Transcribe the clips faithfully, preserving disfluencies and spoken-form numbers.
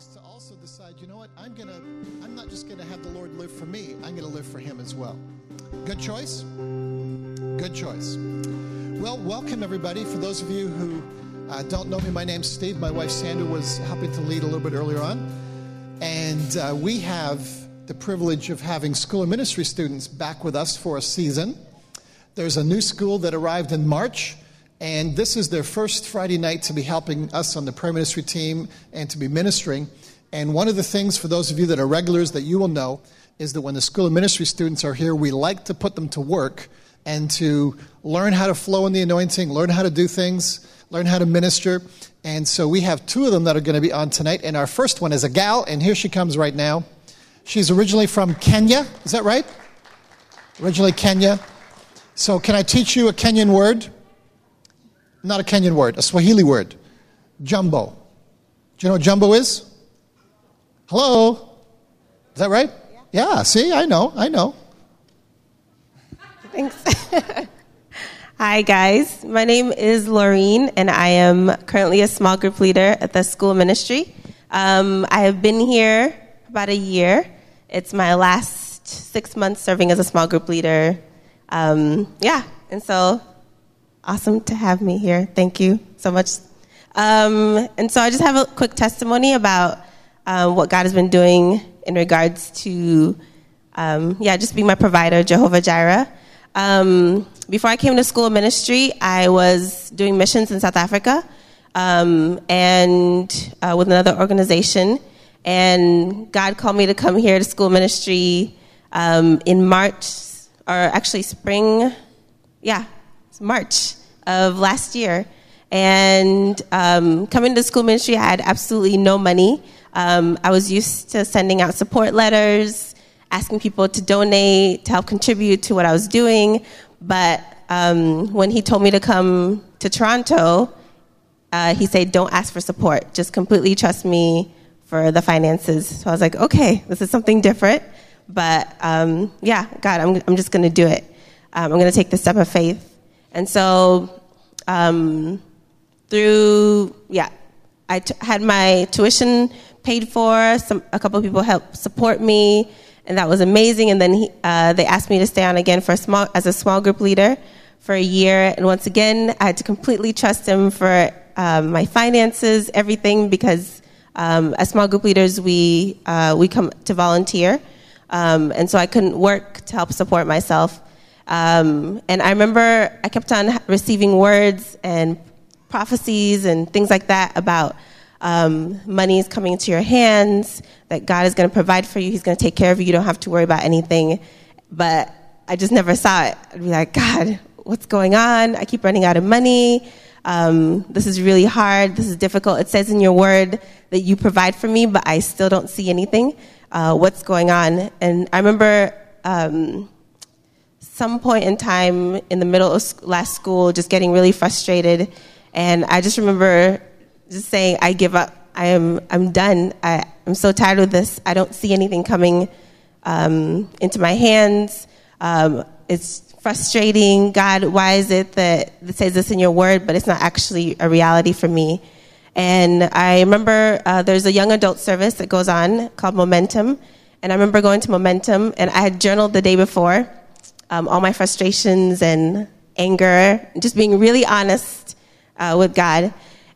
is to also decide, you know what, I'm gonna, I'm not just gonna have the Lord live for me, I'm gonna live for Him as well. Good choice? Good choice. Well, welcome everybody. For those of you who uh, don't know me, my name's Steve. My wife Sandra was helping to lead a little bit earlier on. And uh, we have the privilege of having school of ministry students back with us for a season. There's a new school that arrived in March, and this is their first Friday night to be helping us on the prayer ministry team and to be ministering. And one of the things, for those of you that are regulars, that you will know is that when the school of ministry students are here, we like to put them to work and to learn how to flow in the anointing, learn how to do things, learn how to minister. And so we have two of them that are going to be on tonight. And our first one is a gal, and here she comes right now. She's originally from Kenya. Is that right? Originally Kenya. So can I teach you a Kenyan word? Not a Kenyan word, a Swahili word. Jumbo. Do you know what jumbo is? Hello? Is that right? Yeah, yeah, see, I know, I know. Thanks. Hi, guys. My name is Laureen, and I am currently a small group leader at the school ministry. Um, I have been here about a year. It's my last six months serving as a small group leader. Um, yeah, and so awesome to have me here. Thank you so much. Um, and so I just have a quick testimony about uh, what God has been doing in regards to, um, yeah, just being my provider, Jehovah Jireh. Um, before I came to school of ministry, I was doing missions in South Africa um, and uh, with another organization. And God called me to come here to school ministry um, in March, or actually spring, yeah, it's March of last year. And um, coming to school ministry, I had absolutely no money. Um, I was used to sending out support letters, asking people to donate, to help contribute to what I was doing. But um, when he told me to come to Toronto, uh, he said, don't ask for support. Just completely trust me for the finances. So I was like, okay, this is something different. But um, yeah, God, I'm, I'm just going to do it. Um, I'm going to take the step of faith. And so um, through, yeah, I t- had my tuition paid for. Some, a couple of people helped support me. And that was amazing. And then he, uh, they asked me to stay on again for a small, as a small group leader for a year. And once again, I had to completely trust him for um, my finances, everything, because um, as small group leaders, we uh, we come to volunteer. Um, and so I couldn't work to help support myself. Um, and I remember I kept on receiving words and prophecies and things like that about Um, money is coming into your hands, that God is going to provide for you. He's going to take care of you. You don't have to worry about anything. But I just never saw it. I'd be like, God, what's going on? I keep running out of money. Um, this is really hard. This is difficult. It says in your word that you provide for me, but I still don't see anything. Uh, what's going on? And I remember um, some point in time in the middle of last school just getting really frustrated. And I just remember just saying, I give up. I am. I'm done. I, I'm so tired of this. I don't see anything coming um, into my hands. Um, it's frustrating. God, why is it that it says this in your word, but it's not actually a reality for me? And I remember uh, there's a young adult service that goes on called Momentum. And I remember going to Momentum, and I had journaled the day before, um, all my frustrations and anger, just being really honest uh, with God.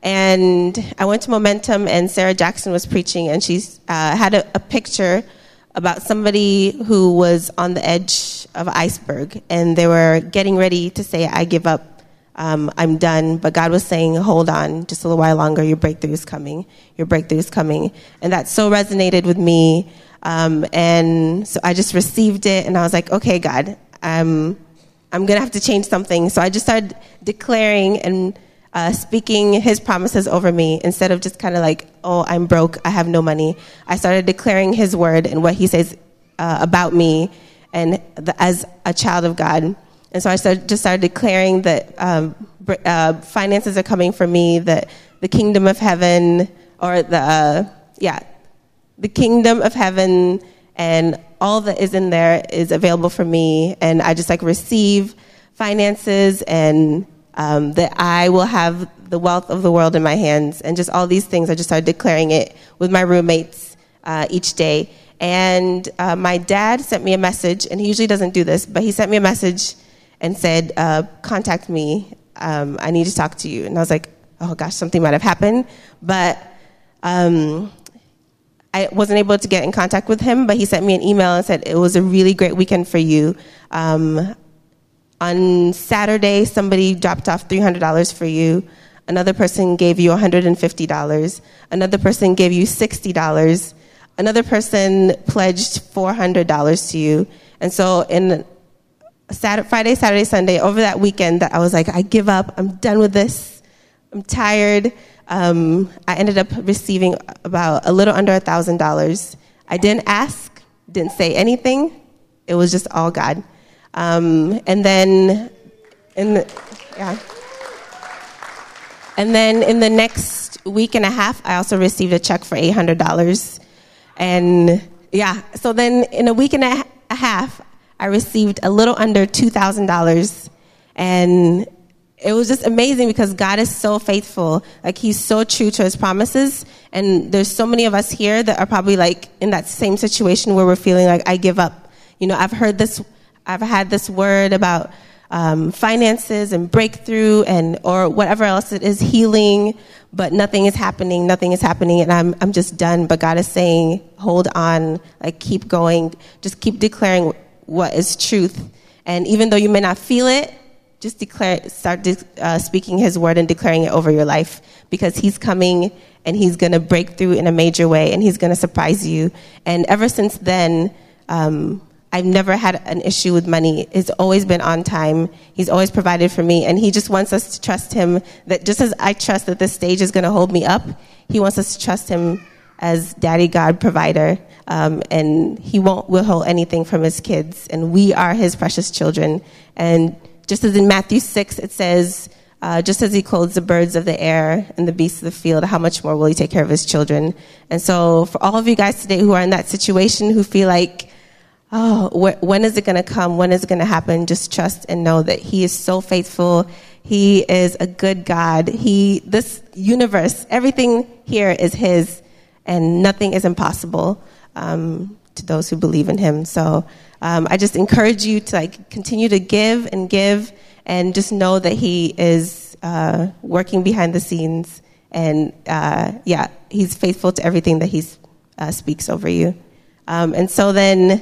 And I went to Momentum, and Sarah Jackson was preaching, and she uh, had a, a picture about somebody who was on the edge of an iceberg, and they were getting ready to say, I give up, um, I'm done. But God was saying, hold on, just a little while longer, your breakthrough is coming, your breakthrough is coming. And that so resonated with me, um, and so I just received it, and I was like, okay, God, um, I'm going to have to change something. So I just started declaring and Uh, speaking his promises over me instead of just kind of like, oh, I'm broke, I have no money. I started declaring his word and what he says uh, about me and the, as a child of God. And so I started, just started declaring that um, uh, finances are coming for me, that the kingdom of heaven, or the, uh, yeah, the kingdom of heaven and all that is in there is available for me. And I just like receive finances and Um, that I will have the wealth of the world in my hands, and just all these things. I just started declaring it with my roommates uh, each day. And uh, my dad sent me a message, and he usually doesn't do this, but he sent me a message and said, uh, contact me. Um, I need to talk to you. And I was like, oh, gosh, something might have happened. But um, I wasn't able to get in contact with him, but he sent me an email and said, it was a really great weekend for you. Um, on Saturday, somebody dropped off three hundred dollars for you. Another person gave you one hundred fifty dollars. Another person gave you sixty dollars. Another person pledged four hundred dollars to you. And so in Saturday, Friday, Saturday, Sunday, over that weekend, that I was like, I give up. I'm done with this. I'm tired. Um, I ended up receiving about a little under one thousand dollars. I didn't ask, didn't say anything. It was just all God. Um, and then in the, yeah. And then in the next week and a half, I also received a check for eight hundred dollars. And yeah, so then in a week and a half, I received a little under two thousand dollars. And it was just amazing because God is so faithful. Like, he's so true to his promises. And there's so many of us here that are probably like in that same situation where we're feeling like, I give up. You know, I've heard this, I've had this word about um, finances and breakthrough and or whatever else it is, healing, but nothing is happening, nothing is happening, and I'm I'm just done. But God is saying, hold on, like, keep going, just keep declaring what is truth. And even though you may not feel it, just declare, start de- uh, speaking his word and declaring it over your life, because he's coming and he's going to break through in a major way and he's going to surprise you. And ever since then, um, I've never had an issue with money. It's always been on time. He's always provided for me. And he just wants us to trust him, that just as I trust that this stage is going to hold me up, he wants us to trust him as Daddy God provider. Um, and he won't withhold anything from his kids. And we are his precious children. And just as in Matthew six, it says, uh, just as he clothes the birds of the air and the beasts of the field, how much more will he take care of his children? And so for all of you guys today who are in that situation, who feel like, oh, wh- when is it going to come? When is it going to happen? Just trust and know that he is so faithful. He is a good God. He, this universe, everything here is his, and nothing is impossible um, to those who believe in him. So um, I just encourage you to like continue to give and give, and just know that he is uh, working behind the scenes. And uh, yeah, he's faithful to everything that he uh, speaks over you. Um, and so then,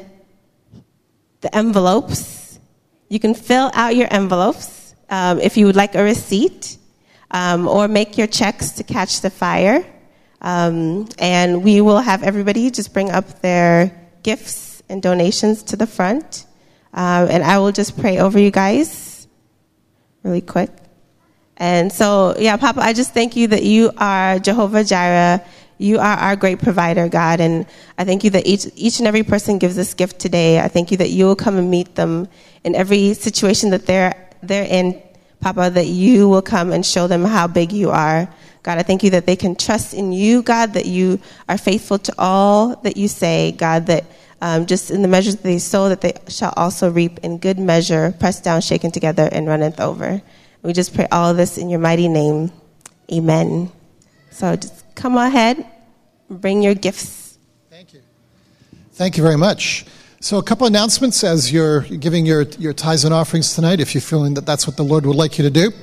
the envelopes, you can fill out your envelopes um, if you would like a receipt, um, or make your checks to catch the fire. Um, and we will have everybody just bring up their gifts and donations to the front. Um, and I will just pray over you guys really quick. And so, yeah, Papa, I just thank you that you are Jehovah Jireh. You are our great provider, God, and I thank you that each each and every person gives this gift today. I thank you that you will come and meet them in every situation that they're they're in, Papa, that you will come and show them how big you are. God, I thank you that they can trust in you, God, that you are faithful to all that you say, God, that um, just in the measure that they sow, that they shall also reap in good measure, pressed down, shaken together, and runneth over. We just pray all of this in your mighty name. Amen. So just come ahead, bring your gifts. Thank you. Thank you very much. So a couple announcements as you're giving your, your tithes and offerings tonight, if you're feeling that that's what the Lord would like you to do.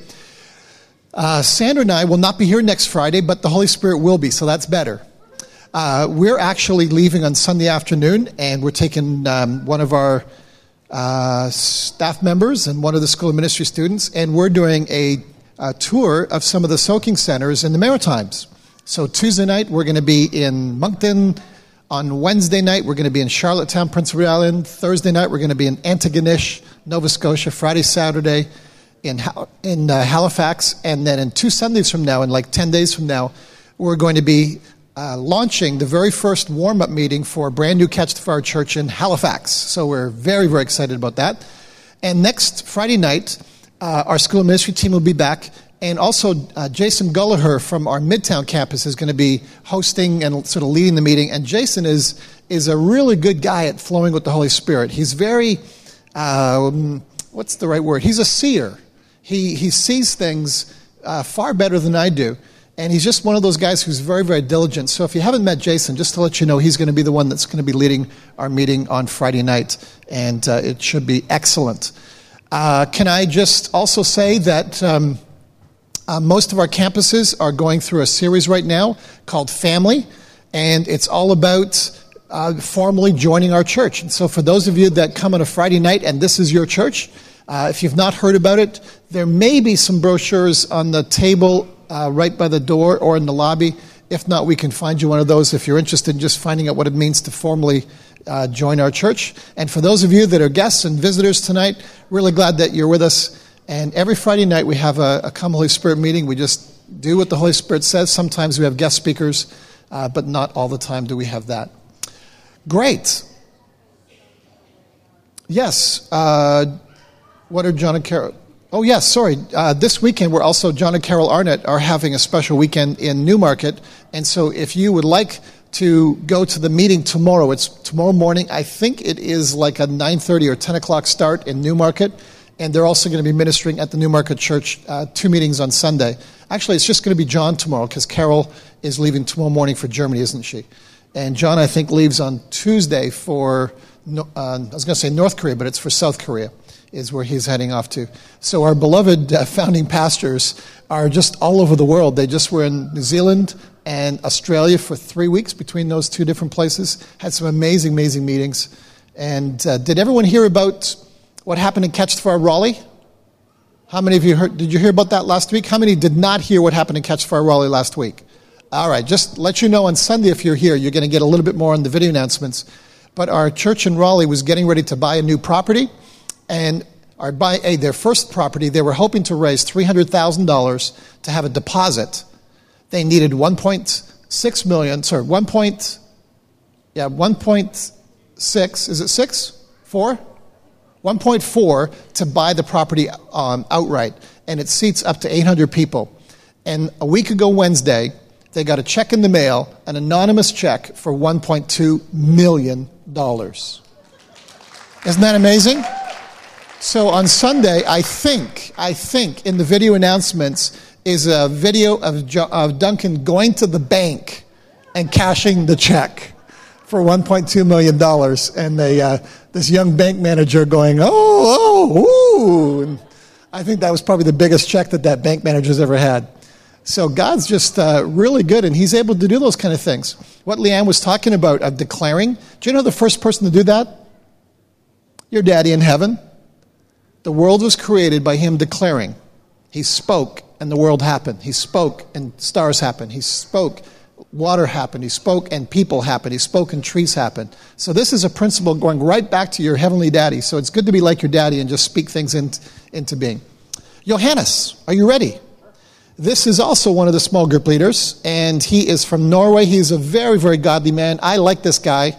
Uh, Sandra and I will not be here next Friday, but the Holy Spirit will be, so that's better. Uh, we're actually leaving on Sunday afternoon, and we're taking um, one of our uh, staff members and one of the School of Ministry students, and we're doing a A tour of some of the soaking centers in the Maritimes. So Tuesday night, we're going to be in Moncton. On Wednesday night, we're going to be in Charlottetown, Prince Edward Island. Thursday night, we're going to be in Antigonish, Nova Scotia. Friday, Saturday in in uh, Halifax. And then in two Sundays from now, in like ten days from now, we're going to be uh, launching the very first warm-up meeting for a brand new Catch the Fire church in Halifax. So we're very, very excited about that. And next Friday night, Uh, our school ministry team will be back, and also uh, Jason Gulliher from our Midtown campus is going to be hosting and sort of leading the meeting. And Jason is is a really good guy at flowing with the Holy Spirit. He's very, um, what's the right word? He's a seer. He he sees things uh, far better than I do. And he's just one of those guys who's very, very diligent. So if you haven't met Jason, just to let you know, he's going to be the one that's going to be leading our meeting on Friday night. And uh, it should be excellent. Uh, can I just also say that um, uh, most of our campuses are going through a series right now called Family. And it's all about uh, formally joining our church. And so for those of you that come on a Friday night and this is your church, uh, if you've not heard about it, there may be some brochures on the table Uh, right by the door or in the lobby. If not, we can find you one of those if you're interested in just finding out what it means to formally uh, join our church. And for those of you that are guests and visitors tonight, really glad that you're with us. And every Friday night we have a, a Come Holy Spirit meeting. We just do what the Holy Spirit says. Sometimes we have guest speakers, uh, but not all the time do we have that. Great. Yes. Uh, what are John and Carol? Oh, yes, sorry. Uh, this weekend, we're also, John and Carol Arnett are having a special weekend in Newmarket. And so if you would like to go to the meeting tomorrow, it's tomorrow morning. I think it is like a nine thirty or ten o'clock start in Newmarket. And they're also going to be ministering at the Newmarket Church, uh, two meetings on Sunday. Actually, it's just going to be John tomorrow because Carol is leaving tomorrow morning for Germany, isn't she? And John, I think, leaves on Tuesday for, uh, I was going to say North Korea, but it's for South Korea. Is where he's heading off to. So our beloved uh, founding pastors are just all over the world. They just were in New Zealand and Australia for three weeks between those two different places. Had some amazing, amazing meetings. And uh, did everyone hear about what happened in Catch the Fire Raleigh? How many of you heard? Did you hear about that last week? How many did not hear what happened in Catch the Fire Raleigh last week? All right, just let you know on Sunday if you're here, you're going to get a little bit more on the video announcements. But our church in Raleigh was getting ready to buy a new property. And our buy a, their first property, they were hoping to raise three hundred thousand dollars to have a deposit. They needed one point six million, sorry, one point, yeah, one point six, is it six? Four? one point four to buy the property um, outright. And it seats up to eight hundred people. And a week ago Wednesday, they got a check in the mail, an anonymous check for one point two million dollars. Isn't that amazing? So on Sunday, I think, I think in the video announcements is a video of, jo- of Duncan going to the bank and cashing the check for one point two million dollars. And they, uh, this young bank manager going, oh, oh, ooh. And I think that was probably the biggest check that that bank manager's ever had. So God's just uh, really good, and he's able to do those kind of things. What Leanne was talking about of declaring, do you know the first person to do that? Your daddy in heaven. The world was created by him declaring. He spoke, and the world happened. He spoke, and stars happened. He spoke, water happened. He spoke, and people happened. He spoke, and trees happened. So this is a principle going right back to your heavenly daddy. So it's good to be like your daddy and just speak things in, into being. Johannes, are you ready? This is also one of the small group leaders, and he is from Norway. He's a very, very godly man. I like this guy.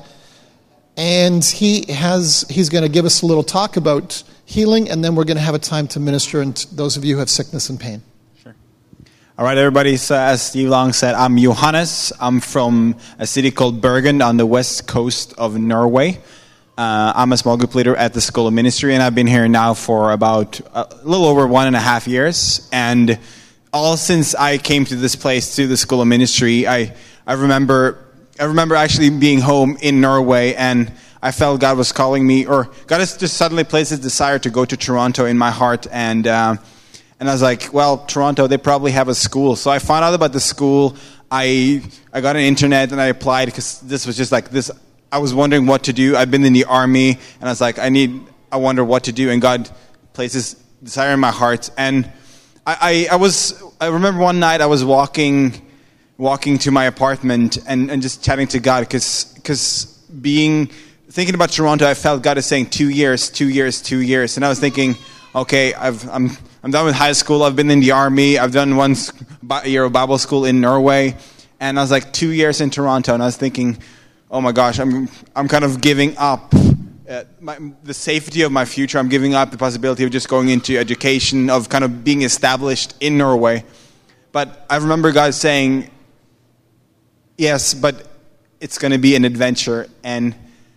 And he has, he's going to give us a little talk about healing, and then we're going to have a time to minister to those of you who have sickness and pain. Sure. All right, everybody. So as Steve Long said, I'm Johannes. I'm from a city called Bergen on the west coast of Norway. Uh, I'm a small group leader at the School of Ministry, and I've been here now for about a little over one and a half years. And all since I came to this place, to the School of Ministry, I, I remember... I remember actually being home in Norway, and I felt God was calling me, or God has just suddenly placed His desire to go to Toronto in my heart, and uh, and I was like, well, Toronto, they probably have a school. So I found out about the school. I I got an internet and I applied because this was just like this. I was wondering what to do. I've been in the army, and I was like, I need, I wonder what to do, and God placed His desire in my heart, and I I, I was I remember one night I was walking. walking to my apartment and, and just chatting to God, because because being thinking about Toronto, I felt God is saying two years, two years, two years, and I was thinking, okay, I've, I'm I'm done with high school. I've been in the army. I've done one year of Bible school in Norway, and I was like two years in Toronto, and I was thinking, oh my gosh, I'm I'm kind of giving up uh, my, the safety of my future. I'm giving up the possibility of just going into education, of kind of being established in Norway. But I remember God saying, yes, but it's going to be an adventure. And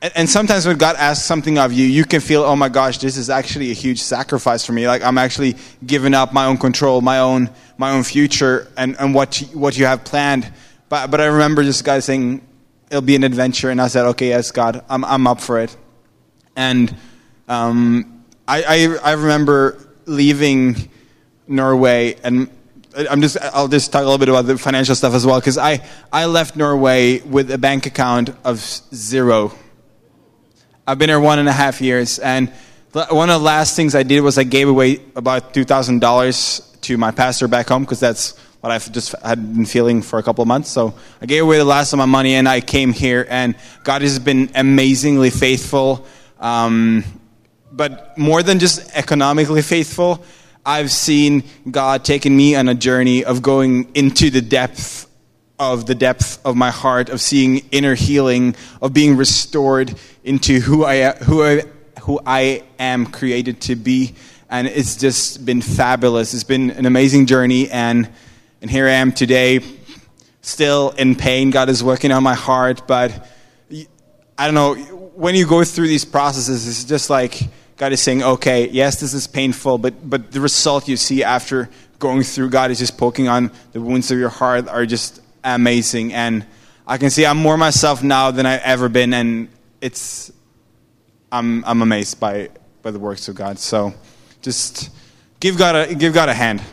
and, and sometimes when God asks something of you, you can feel, oh my gosh, this is actually a huge sacrifice for me. Like I'm actually giving up my own control, my own my own future, and, and what you, what you have planned. But but I remember this guy saying, it'll be an adventure, and I said, okay, yes, God, I'm I'm up for it. And um, I, I I remember leaving Norway, and I'm just I'll just talk a little bit about the financial stuff as well, because I I left Norway with a bank account of zero. I've been here one and a half years, and one of the last things I did was I gave away about two thousand dollars to my pastor back home, because that's what I've just had been feeling for a couple of months. So I gave away the last of my money, and I came here, and God has been amazingly faithful. Um, but more than just economically faithful, I've seen God taking me on a journey of going into the depth of the depth of my heart, of seeing inner healing, of being restored into who I who I who I am created to be. And it's just been fabulous. It's been an amazing journey, and and here I am today, still in pain. God is working on my heart, but I don't know, when you go through these processes, it's just like God is saying, okay, yes, this is painful, but but the result you see after going through, God is just poking on the wounds of your heart, are just amazing. And I can see I'm more myself now than I've ever been, and it's I'm I'm amazed by by the works of God. So just give God a give God a hand.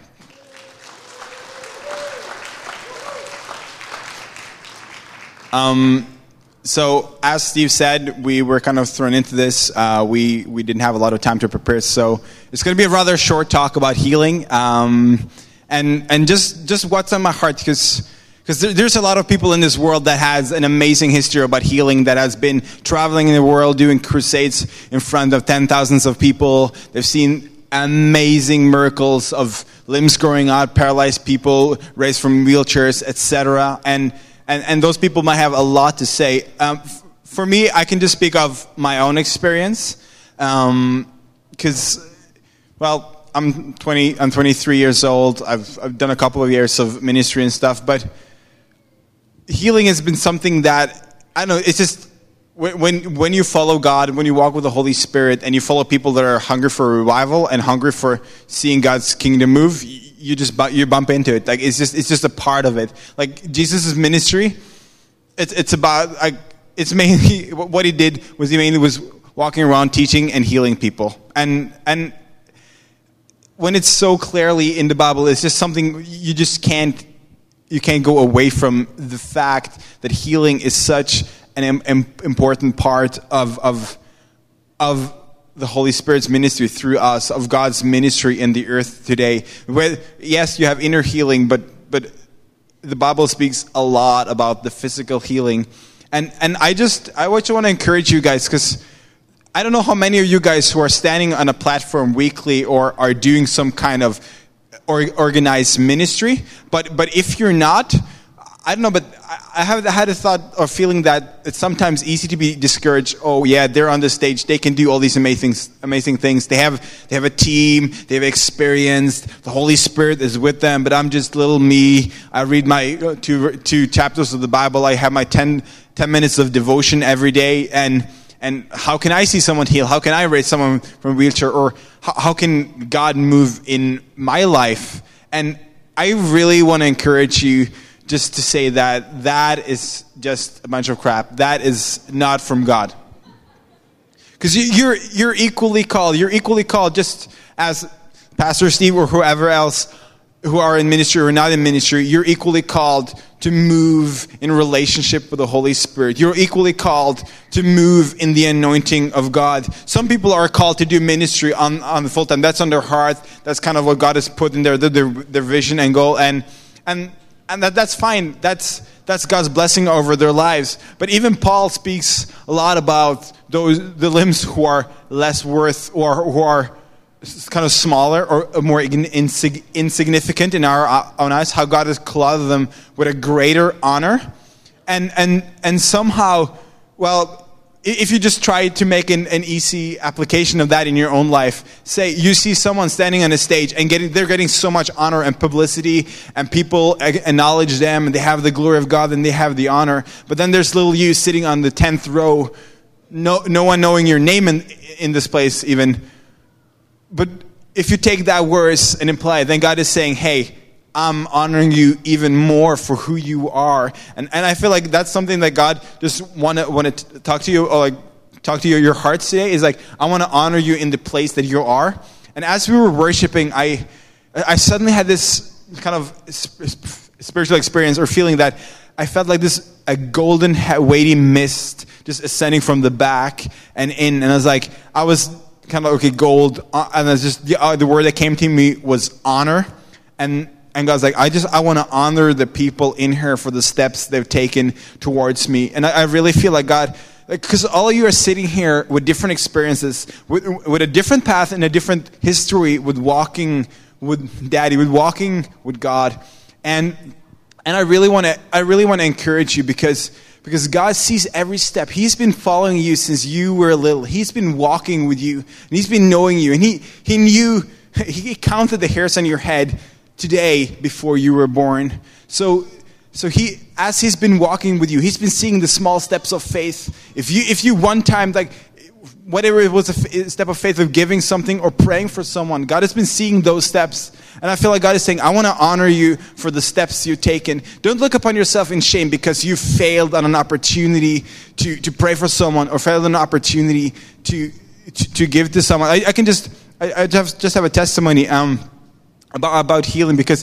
Um, so as Steve said, we were kind of thrown into this. Uh, we we didn't have a lot of time to prepare, so it's going to be a rather short talk about healing, um, and and just just what's on my heart, because. Because there, there's a lot of people in this world that has an amazing history about healing, that has been traveling in the world doing crusades in front of ten thousands of people. They've seen amazing miracles of limbs growing out, paralyzed people raised from wheelchairs, et cetera. And, and and those people might have a lot to say. Um, f- for me, I can just speak of my own experience, because, um, well, I'm twenty. I'm twenty-three years old. I've I've done a couple of years of ministry and stuff, but healing has been something that, I don't know, it's just, when, when when you follow God, when you walk with the Holy Spirit, and you follow people that are hungry for revival and hungry for seeing God's kingdom move, you just you bump into it. Like it's just it's just a part of it. Like Jesus' ministry, it's it's about like it's mainly what he did was he mainly was walking around teaching and healing people. And and when it's so clearly in the Bible, it's just something you just can't. You can't go away from the fact that healing is such an im- im- important part of, of, of the Holy Spirit's ministry through us, of God's ministry in the earth today. Where, yes, you have inner healing, but but the Bible speaks a lot about the physical healing. And and I just I just want to encourage you guys, because I don't know how many of you guys who are standing on a platform weekly or are doing some kind of or organized ministry, but but if you're not, I don't know, but I have had a thought or feeling that it's sometimes easy to be discouraged. Oh yeah, they're on the stage, they can do all these amazing amazing things. They have they have a team, they have experience, the Holy Spirit is with them, but I'm just little me. I read my two two chapters of the Bible. I have my ten, ten minutes of devotion every day, and And how can I see someone heal? How can I raise someone from a wheelchair? Or how, how can God move in my life? And I really want to encourage you just to say that that is just a bunch of crap. That is not from God. Because you, you're you're equally called. You're equally called, just as Pastor Steve or whoever else who are in ministry or not in ministry. You're equally called to move in relationship with the Holy Spirit. You're equally called to move in the anointing of God. Some people are called to do ministry on, on the full time. That's on their heart. That's kind of what God has put in their their, their vision and goal. And and and that, that's fine. That's that's God's blessing over their lives. But even Paul speaks a lot about those the limbs who are less worth or who are kind of smaller or more insig- insignificant in our own eyes, how God has clothed them with a greater honor. And and and somehow, well, if you just try to make an, an easy application of that in your own life, say you see someone standing on a stage and getting they're getting so much honor and publicity, and people acknowledge them, and they have the glory of God and they have the honor. But then there's little you sitting on the tenth row, no no one knowing your name in in this place even. But if you take that verse and imply it, then God is saying, hey, I'm honoring you even more for who you are. And and I feel like that's something that God just want to want to talk to you, or like talk to you, your hearts today, is like, I want to honor you in the place that you are. And as we were worshiping, I I suddenly had this kind of spiritual experience or feeling that I felt like this a golden weighty mist just ascending from the back and in. And I was like, I was kind of, okay, gold. And it's just, the, uh, the word that came to me was honor. And And God's like, I just, I want to honor the people in here for the steps they've taken towards me. And I, I really feel like God, because like, all of you are sitting here with different experiences, with, with a different path and a different history with walking with Daddy, with walking with God. And and I really want to, I really want to encourage you because because God sees every step. He's been following you since you were little. He's been walking with you, and He's been knowing you. And He He knew, He counted the hairs on your head today before you were born. So so he as he's been walking with you, he's been seeing the small steps of faith. If you if you one time, like whatever it was, a step of faith of giving something or praying for someone, God has been seeing those steps. And I feel like God is saying, I want to honor you for the steps you've taken. Don't look upon yourself in shame because you failed on an opportunity to, to pray for someone, or failed on an opportunity to to, to give to someone. I, I can just I, I just just have a testimony um about about healing, because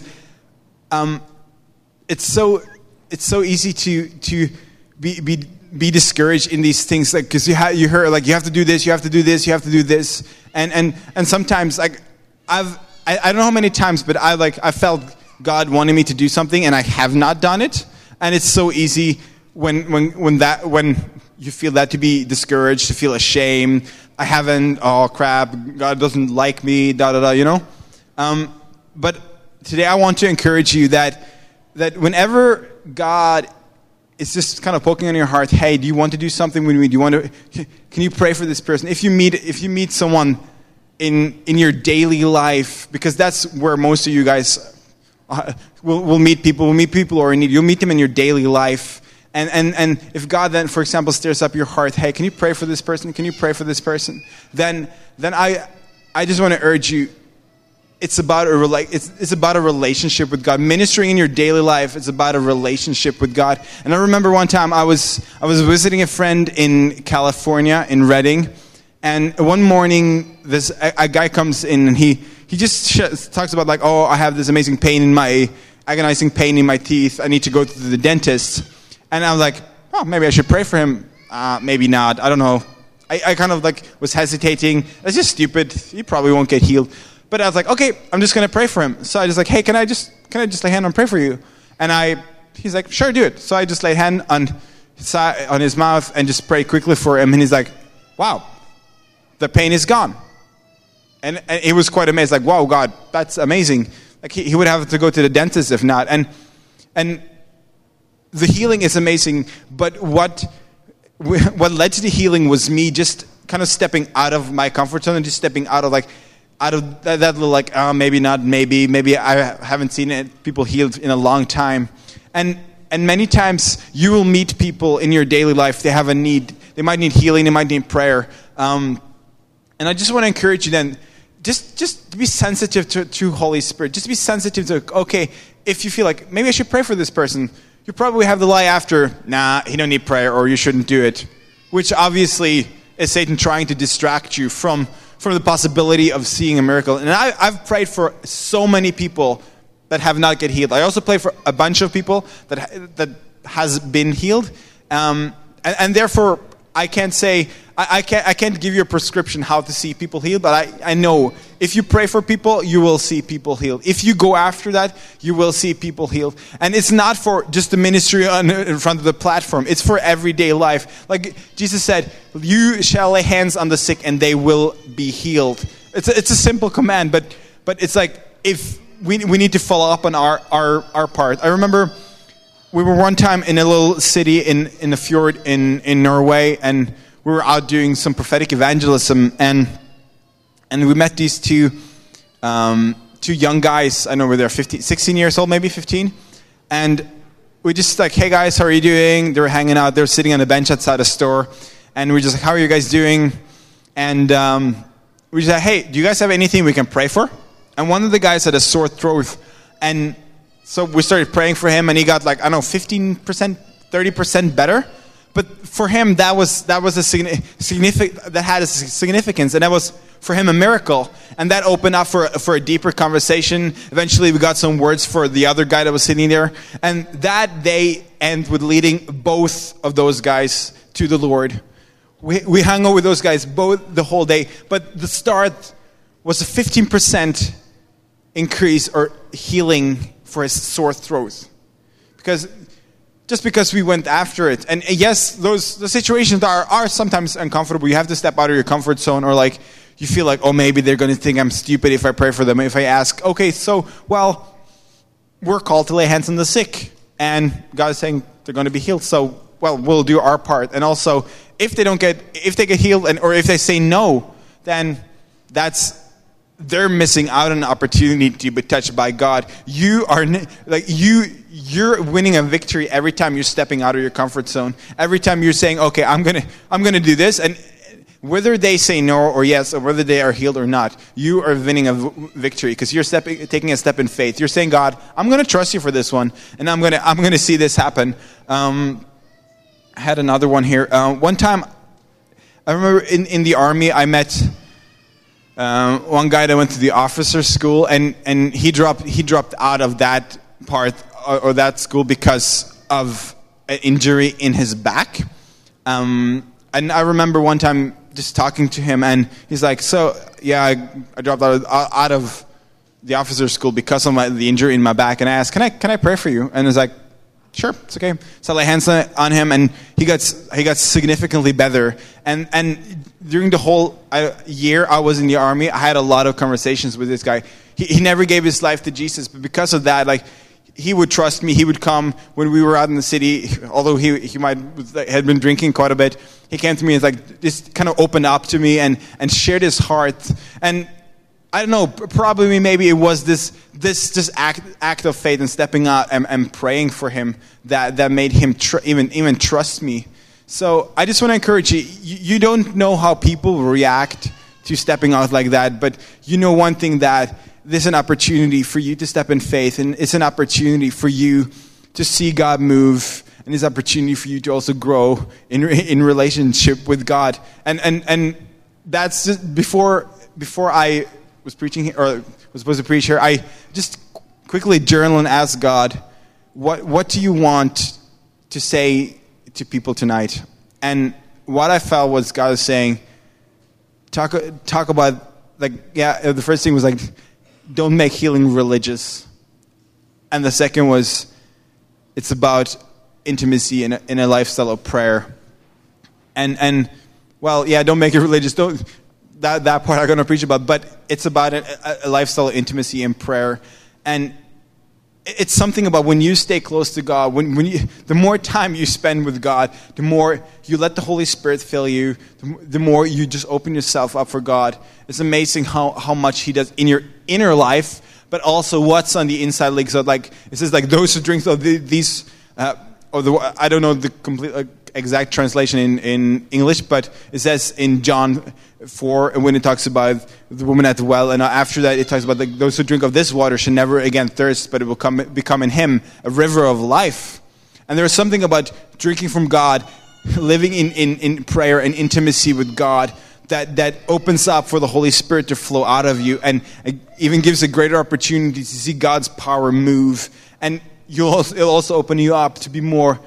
um it's so it's so easy to to be be be discouraged in these things, like, because you have you heard like you have to do this, you have to do this, you have to do this, and and and sometimes like I've I, I don't know how many times, but I like I felt God wanted me to do something and I have not done it, and it's so easy when when when that when you feel that to be discouraged, to feel ashamed. I haven't. Oh crap! God doesn't like me. Da da da. You know. Um, but today I want to encourage you that that whenever God is just kind of poking on your heart, hey, do you want to do something with me? Do you want to? Can you pray for this person? If you meet if you meet someone in in your daily life, because that's where most of you guys uh, will will meet people. Will meet people who are in need. You'll meet them in your daily life. And, and and if God then, for example, stirs up your heart, hey, can you pray for this person? Can you pray for this person? Then then I I just want to urge you. It's about a it's it's about a relationship with God. Ministering in your daily life is about a relationship with God. And I remember one time I was I was visiting a friend in California, in Redding, and one morning this a, a guy comes in and he he just sh- talks about like, oh, I have this amazing pain in my agonizing pain in my teeth. I need to go to the dentist. And I was like, oh, maybe I should pray for him. Uh, maybe not. I don't know. I, I kind of like was hesitating. That's just stupid. He probably won't get healed. But I was like, okay, I'm just going to pray for him. So I just like, hey, can I just can I just lay hand and pray for you? And I, he's like, sure, do it. So I just laid hand on his, on his mouth and just prayed quickly for him. And he's like, wow, the pain is gone. And, and he was quite amazed. Like, wow, God, that's amazing. Like he, he would have to go to the dentist if not. And and. The healing is amazing, but what what led to the healing was me just kind of stepping out of my comfort zone and just stepping out of like out of that, that little like oh, maybe not, maybe maybe I haven't seen it, people healed in a long time, and and many times you will meet people in your daily life. They have a need, they might need healing, they might need prayer, um, and I just want to encourage you then, just just be sensitive to to Holy Spirit. Just be sensitive to okay, if you feel like maybe I should pray for this person. You probably have the lie after, nah, he don't need prayer, or you shouldn't do it. Which obviously is Satan trying to distract you from, from the possibility of seeing a miracle. And I, I've prayed for so many people that have not get healed. I also pray for a bunch of people that that has been healed. Um, and, and therefore, I can't say, I, I can't I can't give you a prescription how to see people healed, but I, I know if you pray for people, you will see people healed. If you go after that, you will see people healed. And it's not for just the ministry on, in front of the platform. It's for everyday life. Like Jesus said, you shall lay hands on the sick and they will be healed. It's a, it's a simple command, but but it's like if we we need to follow up on our, our, our part. I remember we were one time in a little city in, in the fjord in, in Norway, and we were out doing some prophetic evangelism, and and we met these two um, two young guys. I know they're fifteen, sixteen years old, maybe fifteen, and we just like, hey guys, how are you doing? They were hanging out. They were sitting on a bench outside a store, and we're just like, how are you guys doing? And um, we just like, hey, do you guys have anything we can pray for? And one of the guys had a sore throat, and so we started praying for him, and he got like, I don't know, fifteen percent, thirty percent better. But for him, that was that was a significant that had a significance, and that was for him a miracle. And that opened up for for a deeper conversation. Eventually, we got some words for the other guy that was sitting there, and that day ended with leading both of those guys to the Lord. We we hung out with those guys both the whole day, but the start was a fifteen percent increase or healing for his sore throat, because. Just because we went after it. And yes, those the situations are, are sometimes uncomfortable. You have to step out of your comfort zone, or like you feel like, oh, maybe they're going to think I'm stupid if I pray for them. If I ask, okay, so, well, we're called to lay hands on the sick. And God is saying they're going to be healed. So, well, we'll do our part. And also, if they don't get, if they get healed, and or if they say no, then that's, they're missing out on an opportunity to be touched by God. You are, like, you, You're winning a victory every time you're stepping out of your comfort zone. Every time you're saying, okay, I'm going to I'm gonna do this. And whether they say no or yes, or whether they are healed or not, you are winning a victory because you're stepping, taking a step in faith. You're saying, God, I'm going to trust you for this one. And I'm going to I'm going to see this happen. Um, I had another one here. Uh, one time, I remember in, in the army, I met uh, one guy that went to the officer school. And, and he dropped he dropped out of that part or that school because of an injury in his back. Um, and I remember one time just talking to him, and he's like, so, yeah, I, I dropped out of, out of the officer school because of my, the injury in my back. And I asked, can I can I pray for you? And he's like, sure, it's okay. So I lay hands on him, and he got he got significantly better. And and during the whole year I was in the army, I had a lot of conversations with this guy. He, he never gave his life to Jesus, but because of that, like, he would trust me. He would come when we were out in the city, although he he might had been drinking quite a bit. He came to me and like just kind of opened up to me and, and shared his heart. And I don't know, probably maybe it was this this just act act of faith and stepping out and, and praying for him that, that made him tr- even even trust me. So I just want to encourage you, you. You don't know how people react to stepping out like that, but you know one thing, that there's an opportunity for you to step in faith, and it's an opportunity for you to see God move, and it's an opportunity for you to also grow in in relationship with God. And and and that's just before before I was preaching here, or was supposed to preach here, I just quickly journal and ask God, what what do you want to say to people tonight? And what I felt was God was saying, talk talk about, like, yeah, the first thing was like, don't make healing religious. And the second was, it's about intimacy in a, in a lifestyle of prayer. And, and well, yeah, don't make it religious. Don't that, that part I'm going to preach about. But it's about a, a lifestyle of intimacy and prayer. And it's something about when you stay close to God, when, when you, the more time you spend with God, the more you let the Holy Spirit fill you, the, the more you just open yourself up for God. It's amazing how, how much He does in your inner life, but also what's on the inside. Like, so like it says, like, those who drink of the, these, uh, or the I don't know the complete uh, exact translation in, in English, but it says in John four, when it talks about the woman at the well, and after that it talks about, like, those who drink of this water should never again thirst, but it will come become in him a river of life. And there's something about drinking from God, living in, in, in prayer and intimacy with God, that, that opens up for the Holy Spirit to flow out of you, and even gives a greater opportunity to see God's power move. And you'll also, it'll also open you up to be more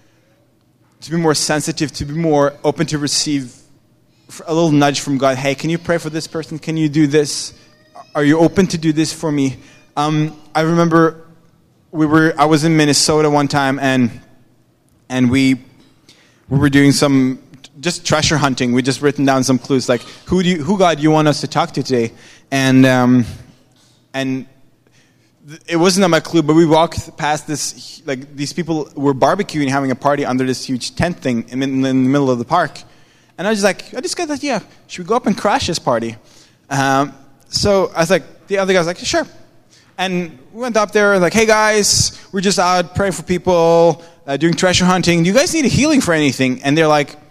to be more sensitive, to be more open to receive a little nudge from God. Hey, can you pray for this person? Can you do this? Are you open to do this for me? Um, I remember we were. I was in Minnesota one time, and and we we were doing some just treasure hunting. We just written down some clues, like, who do you, who God you want us to talk to today, and um, and. It wasn't on my clue, but we walked past this, like, these people were barbecuing, having a party under this huge tent thing in, in the middle of the park. And I was like, I just got that, yeah, should we go up and crash this party? Um, so I was like, the other guy was like, sure. And we went up there, like, hey guys, we're just out praying for people, uh, doing treasure hunting. Do you guys need a healing for anything? And they're like,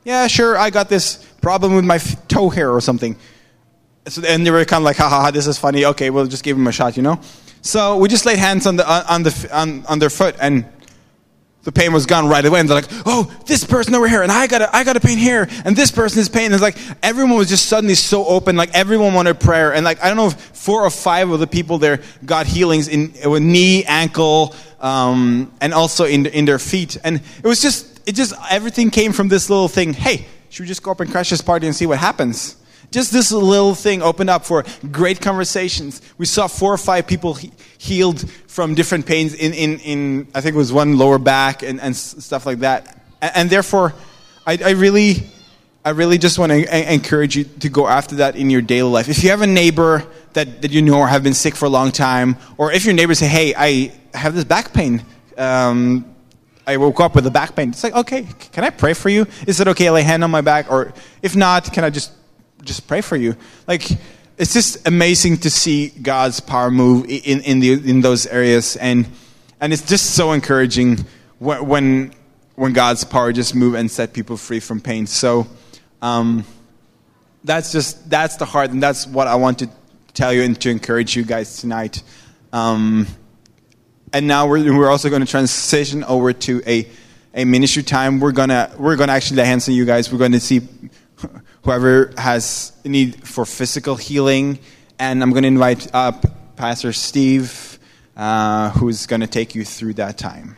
yeah, sure, I got this problem with my f- toe hair or something. So, and they were kind of like, ha ha ha, this is funny. Okay, we'll just give him a shot, you know. So we just laid hands on the on the on, on their foot, and the pain was gone right away. And they're like, oh, this person over here, and I got a, I got a pain here, and this person is pain. And it's like everyone was just suddenly so open, like everyone wanted prayer. And like I don't know if four or five of the people there got healings in with knee, ankle, um, and also in in their feet. And it was just it just everything came from this little thing. Hey, should we just go up and crash this party and see what happens? Just this little thing opened up for great conversations. We saw four or five people he- healed from different pains in, in, in, I think it was one lower back and, and stuff like that. And, and therefore, I, I really, I really just want to a- encourage you to go after that in your daily life. If you have a neighbor that, that you know have been sick for a long time, or if your neighbor say, hey, I have this back pain, um, I woke up with a back pain. It's like, okay, can I pray for you? Is it okay I lay a hand on my back? Or if not, can I just just pray for you? Like, it's just amazing to see God's power move in in the in those areas, and and it's just so encouraging when when God's power just move and set people free from pain. So um, that's just that's the heart, and that's what I want to tell you and to encourage you guys tonight. Um, and now we're we're also going to transition over to a a ministry time. We're gonna we're gonna actually lay hands on you guys. We're going to see whoever has a need for physical healing. And I'm going to invite up Pastor Steve, uh, who's going to take you through that time.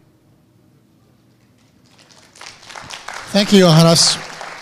Thank you, Johannes.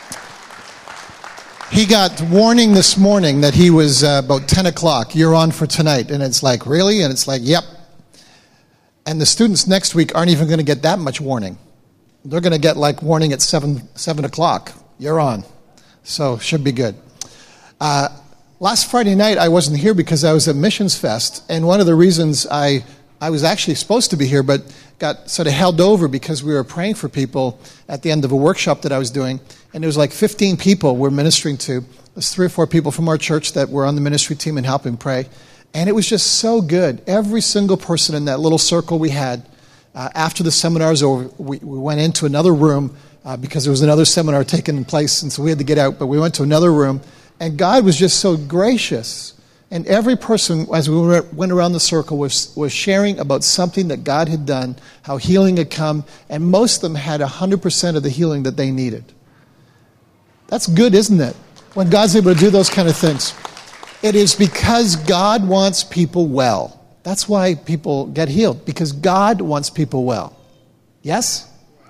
He got warning this morning that he was uh, about ten o'clock. You're on for tonight. And it's like, really? And it's like, yep. And the students next week aren't even going to get that much warning. They're going to get like warning at seven, seven o'clock. You're on. So, should be good. Uh, last Friday night, I wasn't here because I was at Missions Fest. And one of the reasons I I was actually supposed to be here, but got sort of held over because we were praying for people at the end of a workshop that I was doing. And there was like fifteen people we're ministering to. There's three or four people from our church that were on the ministry team and helping pray. And it was just so good. Every single person in that little circle we had, uh, after the seminar was over, we, we went into another room Uh, because there was another seminar taking place, and so we had to get out, but we went to another room, and God was just so gracious. And every person, as we went around the circle, was, was sharing about something that God had done, how healing had come, and most of them had one hundred percent of the healing that they needed. That's good, isn't it? When God's able to do those kind of things. It is because God wants people well. That's why people get healed, because God wants people well. Yes?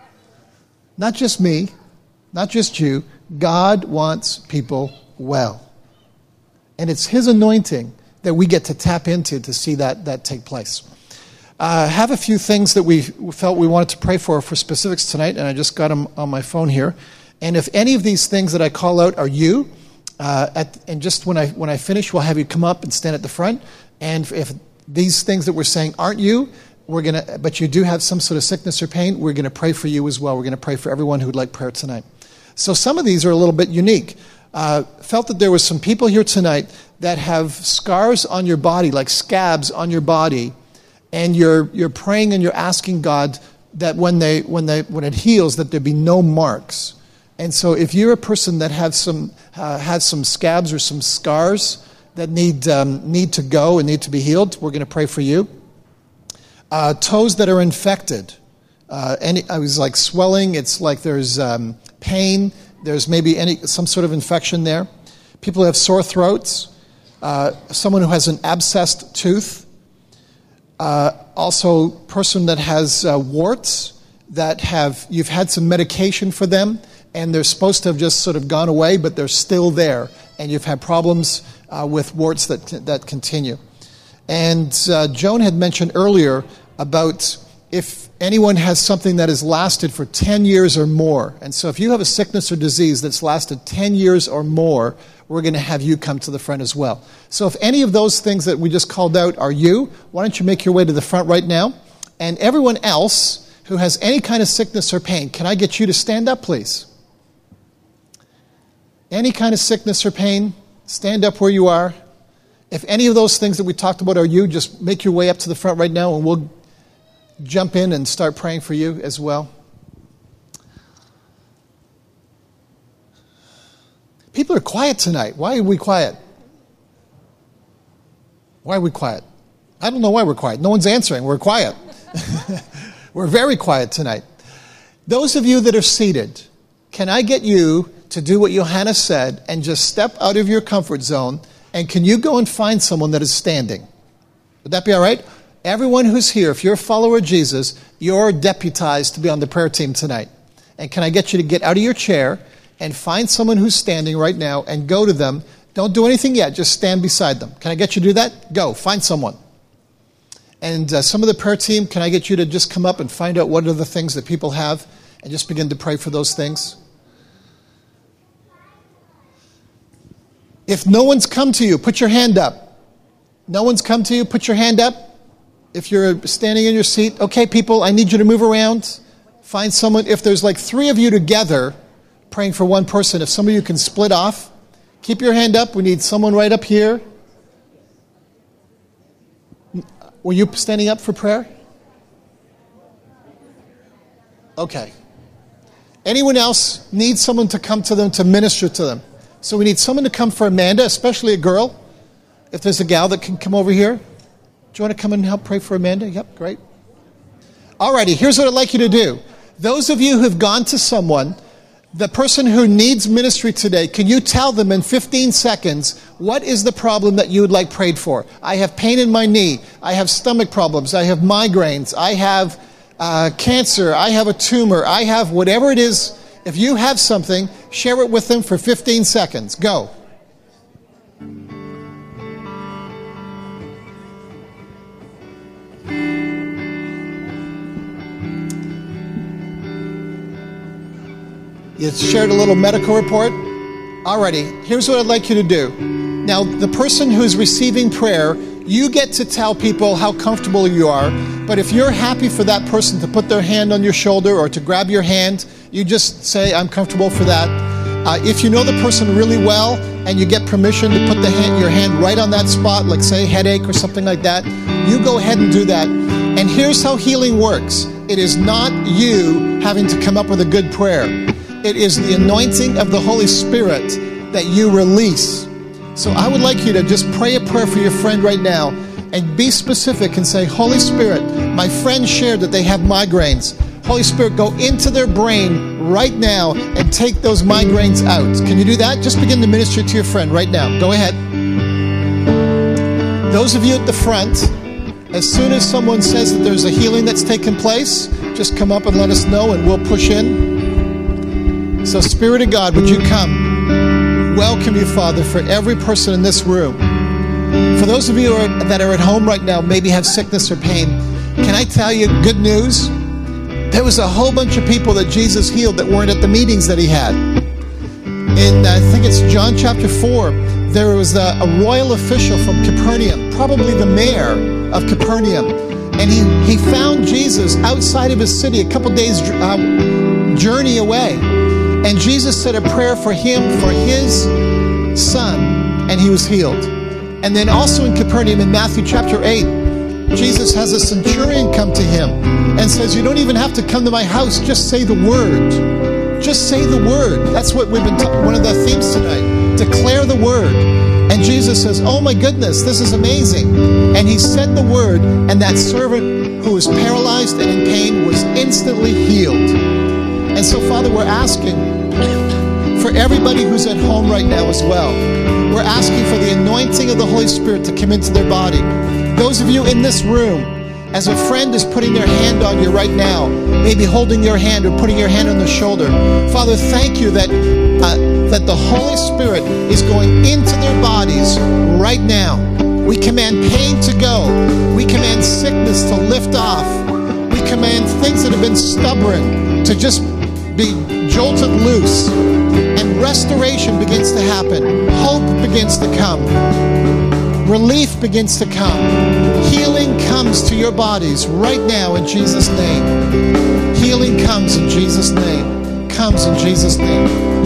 Not just me, not just you. God wants people well. And it's His anointing that we get to tap into to see that, that take place. I uh, have a few things that we felt we wanted to pray for for specifics tonight, and I just got them on my phone here. And if any of these things that I call out are you, uh, at, and just when I when I finish, we'll have you come up and stand at the front. And if these things that we're saying aren't you, We're gonna, but you do have some sort of sickness or pain, we're going to pray for you as well. We're going to pray for everyone who would like prayer tonight. So some of these are a little bit unique. Uh, felt that there was some people here tonight that have scars on your body, like scabs on your body, and you're you're praying and you're asking God that when they when they when it heals, that there be no marks. And so if you're a person that has some uh, has some scabs or some scars that need um, need to go and need to be healed, we're going to pray for you. Uh, toes that are infected. Uh, any, I was like swelling. It's like there's um, pain. There's maybe any some sort of infection there. People who have sore throats. Uh, someone who has an abscessed tooth. Uh, also, person that has uh, warts that have you've had some medication for them, and they're supposed to have just sort of gone away, but they're still there, and you've had problems uh, with warts that that continue. And uh, Joan had mentioned earlier about if anyone has something that has lasted for ten years or more. And so if you have a sickness or disease that's lasted ten years or more, we're going to have you come to the front as well. So if any of those things that we just called out are you, why don't you make your way to the front right now? And everyone else who has any kind of sickness or pain, can I get you to stand up, please? Any kind of sickness or pain, stand up where you are. If any of those things that we talked about are you, just make your way up to the front right now, and we'll jump in and start praying for you as well. People are quiet tonight. Why are we quiet? Why are we quiet? I don't know why we're quiet. No one's answering. We're quiet. We're very quiet tonight. Those of you that are seated, can I get you to do what Johanna said and just step out of your comfort zone, and can you go and find someone that is standing? Would that be all right? Everyone who's here, if you're a follower of Jesus, you're deputized to be on the prayer team tonight. And can I get you to get out of your chair and find someone who's standing right now and go to them? Don't do anything yet. Just stand beside them. Can I get you to do that? Go. Find someone. And uh, some of the prayer team, can I get you to just come up and find out what are the things that people have and just begin to pray for those things? If no one's come to you, put your hand up. No one's come to you, put your hand up. If you're standing in your seat, okay, people, I need you to move around. Find someone. If there's like three of you together praying for one person, if some of you can split off, keep your hand up. We need someone right up here. Were you standing up for prayer? Okay. Anyone else need someone to come to them to minister to them? So we need someone to come for Amanda, especially a girl. If there's a gal that can come over here. Do you want to come and help pray for Amanda? Yep, great. Alrighty, here's what I'd like you to do. Those of you who have gone to someone, the person who needs ministry today, can you tell them in fifteen seconds, what is the problem that you would like prayed for? I have pain in my knee. I have stomach problems. I have migraines. I have uh, cancer. I have a tumor. I have whatever it is. If you have something, share it with them for fifteen seconds. Go. You shared a little medical report? Alrighty, here's what I'd like you to do. Now, the person who's receiving prayer, you get to tell people how comfortable you are, but if you're happy for that person to put their hand on your shoulder or to grab your hand, you just say, I'm comfortable for that. Uh, if you know the person really well and you get permission to put the hand, your hand right on that spot, like say headache or something like that, you go ahead and do that. And here's how healing works. It is not you having to come up with a good prayer. It is the anointing of the Holy Spirit that you release. So I would like you to just pray a prayer for your friend right now and be specific and say, Holy Spirit, my friend shared that they have migraines. Holy Spirit, go into their brain right now and take those migraines out. Can you do that? Just begin to minister to your friend right now. Go ahead. Those of you at the front, as soon as someone says that there's a healing that's taken place, just come up and let us know and we'll push in. So Spirit of God, would you come? Welcome you, Father, for every person in this room. For those of you who are, that are at home right now, maybe have sickness or pain, can I tell you good news? There was a whole bunch of people that Jesus healed that weren't at the meetings that he had. In, I think it's John chapter four, there was a, a royal official from Capernaum, probably the mayor of Capernaum, and he, he found Jesus outside of his city, a couple days uh, journey away. And Jesus said a prayer for him, for his son, and he was healed. And then also in Capernaum, in Matthew chapter eight, Jesus has a centurion come to him and says, you don't even have to come to my house, just say the word. Just say the word. That's what we've been talking, one of the themes tonight. Declare the word. And Jesus says, oh my goodness, this is amazing. And he said the word, and that servant who was paralyzed and in pain was instantly healed. And so, Father, we're asking for everybody who's at home right now as well. We're asking for the anointing of the Holy Spirit to come into their body. Those of you in this room, as a friend is putting their hand on you right now, maybe holding your hand or putting your hand on their shoulder, Father, thank you that uh, that the Holy Spirit is going into their bodies right now. We command pain to go. We command sickness to lift off. We command things that have been stubborn to just be jolted loose, and restoration begins to happen. Hope begins to come. Relief begins to come. Healing comes to your bodies right now in Jesus' name. Healing comes in Jesus' name. Comes in Jesus' name.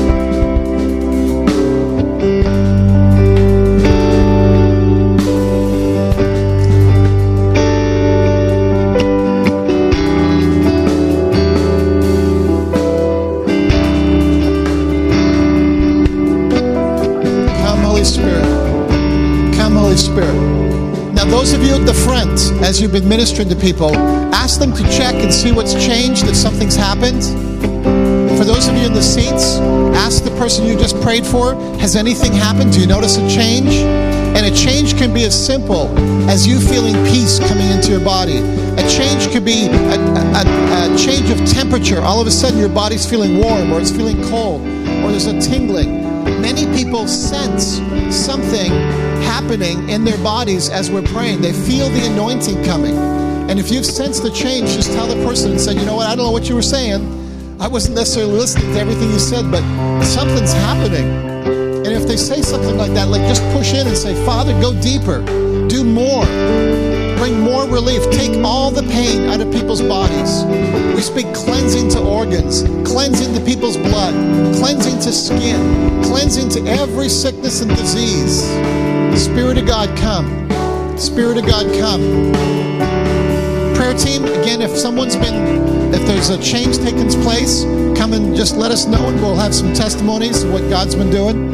those of you at the front, as you've been ministering to people, ask them to check and see what's changed, if something's happened. For those of you in the seats, ask the person you just prayed for, has anything happened? Do you notice a change? And a change can be as simple as you feeling peace coming into your body. A change could be a, a, a change of temperature. All of a sudden your body's feeling warm, or it's feeling cold, or there's a tingling. Many people sense something happening in their bodies as we're praying. They feel the anointing coming. And if you've sensed the change, just tell the person and say, you know what, I don't know what you were saying. I wasn't necessarily listening to everything you said, but something's happening. And if they say something like that, like just push in and say, Father, go deeper, do more, bring more relief, take all the pain out of people's bodies. We speak cleansing to organs, cleansing to people's blood, cleansing to skin, cleansing to every sickness and disease. Spirit of God, come. Spirit of God, come. Prayer team, again, if someone's been, if there's a change taking place, come and just let us know, and we'll have some testimonies of what God's been doing.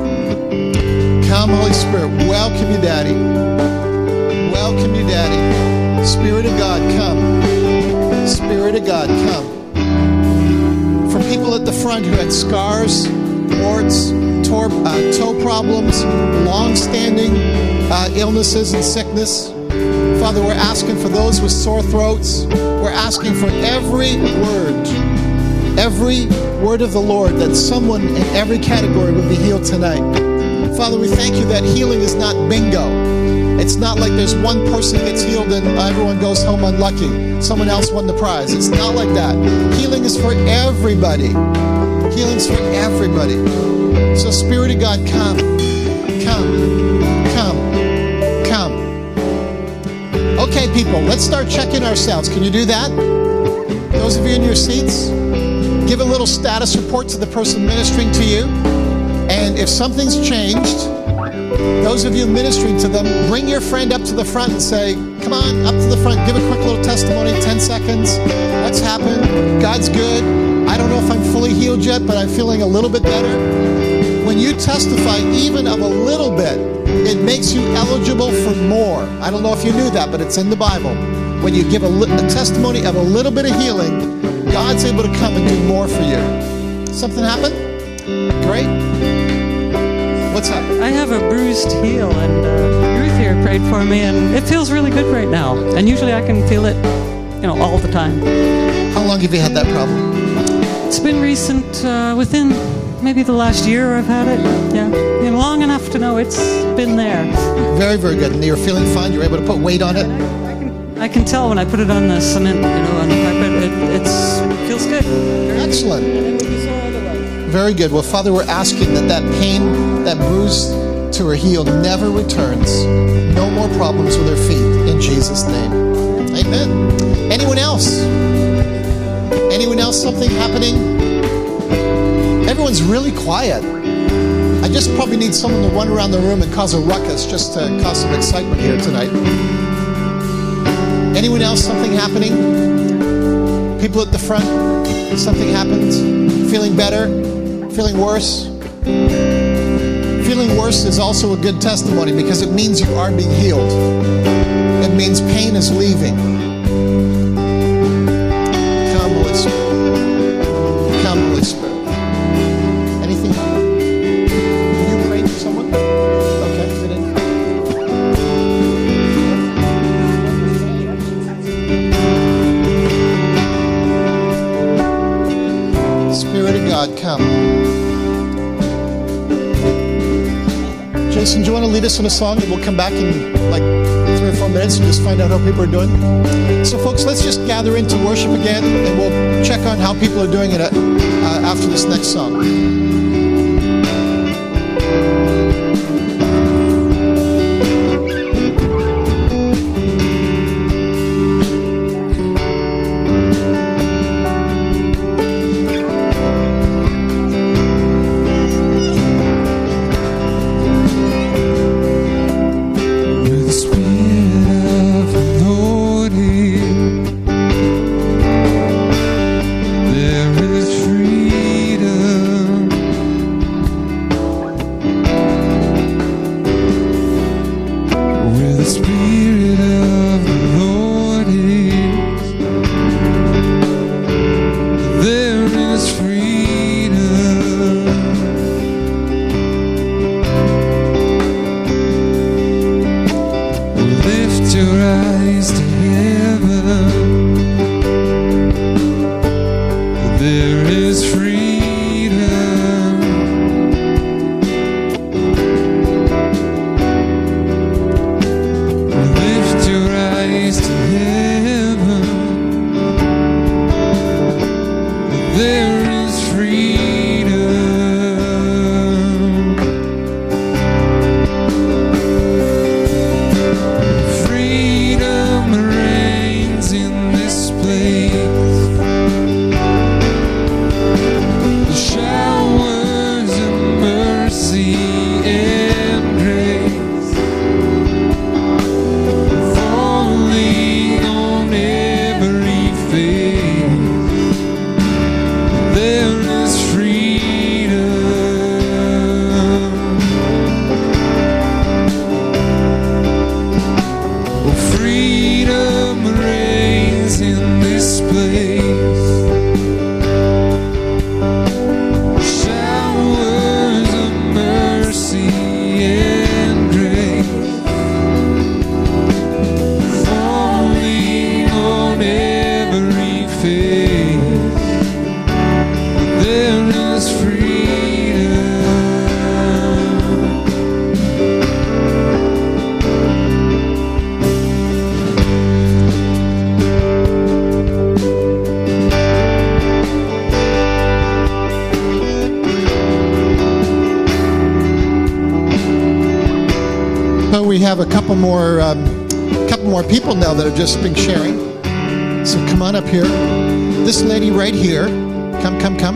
Come, Holy Spirit. Welcome you, Daddy. Welcome you, Daddy. Spirit of God, come. Spirit of God, come. For people at the front who had scars, warts, tor- uh, toe problems, long-standing uh, illnesses and sickness, Father, we're asking for those with sore throats. We're asking for every word, every word of the Lord, that someone in every category would be healed tonight. Father, we thank you that healing is not bingo. It's not like there's one person gets healed and everyone goes home unlucky. Someone else won the prize. It's not like that. Healing is for everybody. Healing's for everybody. So Spirit of God, come. Come. Come. Come. Okay, people, let's start checking ourselves. Can you do that? Those of you in your seats, give a little status report to the person ministering to you. And if something's changed, those of you ministering to them, bring your friend up to the front and say, come on, up to the front, give a quick little testimony, ten seconds. What's happened? God's good. I don't know if I'm fully healed yet, but I'm feeling a little bit better. When you testify even of a little bit, it makes you eligible for more. I don't know if you knew that, but it's in the Bible. When you give a, li- a testimony of a little bit of healing, God's able to come and do more for you. Something happened? Great. What's up? I have a bruised heel, and uh, Ruth here prayed for me, and it feels really good right now. And usually I can feel it, you know, all the time. How long have you had that problem? It's been recent, uh, within maybe the last year I've had it. Yeah, you know, long enough to know it's been there. Very, very good. And you're feeling fine? You're able to put weight on it? I can, I can tell when I put it on the cement, you know, on the carpet. It it's, feels good. Excellent. And it would be sore otherwise. Very good. Well, Father, we're asking that that pain, that bruise to her heel never returns. No more problems with her feet. In Jesus' name. Amen. Anyone else? Anyone else? Something happening? Everyone's really quiet. I just probably need someone to run around the room and cause a ruckus just to cause some excitement here tonight. Anyone else? Something happening? People at the front? Something happened? Feeling better? Feeling worse? Feeling worse is also a good testimony because it means you are being healed. It means pain is leaving. Come, Holy Spirit. Come, Holy Spirit. Anything? You prayed for someone? Okay, fit in. Spirit of God, come. Jason, do you want to lead us in a song, and we'll come back in like three or four minutes and just find out how people are doing? So, folks, let's just gather into worship again, and we'll check on how people are doing it uh, after this next song. There is freedom. is freedom. Lift your eyes to heaven. There is freedom. Freedom reigns in this place. The showers of mercy and grace falling on every face. There is freedom. Oh, freedom reigns in this place. Showers of mercy and grace falling on every face. There is freedom. So we have a couple more, um, couple more people now that have just been sharing. So come on up here. This lady right here, come, come, come.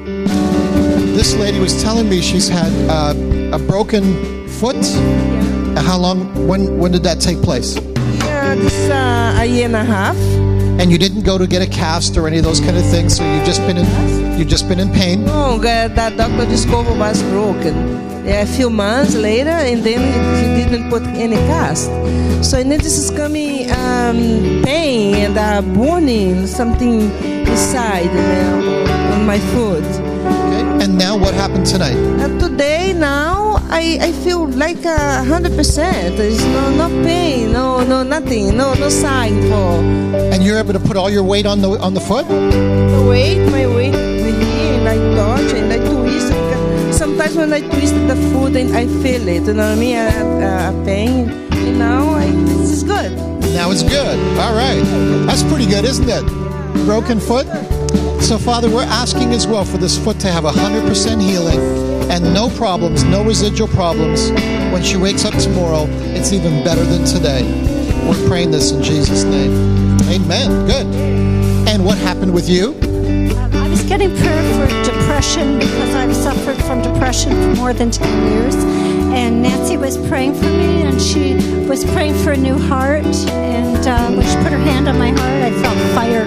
This lady was telling me she's had uh, a broken foot. Uh, How long? When? When did that take place? Yeah, this uh, a year and a half. And you didn't go to get a cast or any of those kind of things. So you've just been in, you've just been in pain. No, uh, that doctor discovered was broken. Yeah, a few months later, and then he, he didn't put any cast. So and then this is coming um, pain and uh, burning something inside uh, on my foot. Okay. And now what happened tonight? And today, now I, I feel like a hundred percent. There's no no pain, no no nothing, no no sign for. And you're able to put all your weight on the on the foot? The weight, my weight over here, and I touch and I twist. Sometimes when I twist the foot, and I feel it. You know what I mean? I have uh, pain. And now I, this is good. Now it's good. All right. That's pretty good, isn't it? Broken foot. So, Father, we're asking as well for this foot to have one hundred percent healing and no problems, no residual problems. When she wakes up tomorrow, it's even better than today. We're praying this in Jesus' name. Amen. Good. And what happened with you? I was getting prayer for depression because I've suffered from depression for more than ten years. And Nancy was praying for me, and she was praying for a new heart. And um, when she put her hand on my heart, I felt fire.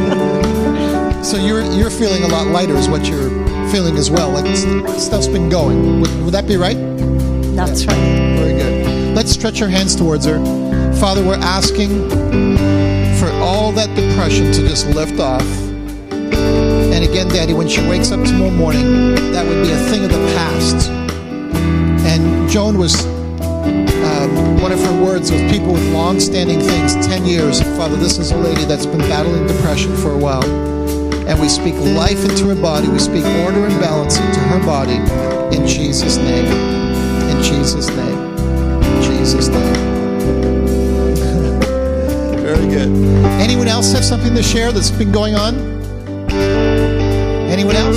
So you're you're feeling a lot lighter is what you're feeling as well. Like stuff's been going. Would, would that be right? That's yeah. right. Very good. Let's stretch our hands towards her. Father, we're asking for all that depression to just lift off. And again, Daddy, when she wakes up tomorrow morning, that would be a thing of the past. And Joan was, um, one of her words was people with long-standing things, ten years. Father, this is a lady that's been battling depression for a while. And we speak life into her body. We speak order and balance into her body. In Jesus' name. In Jesus' name. In Jesus' name. Very good. Anyone else have something to share that's been going on? Anyone else?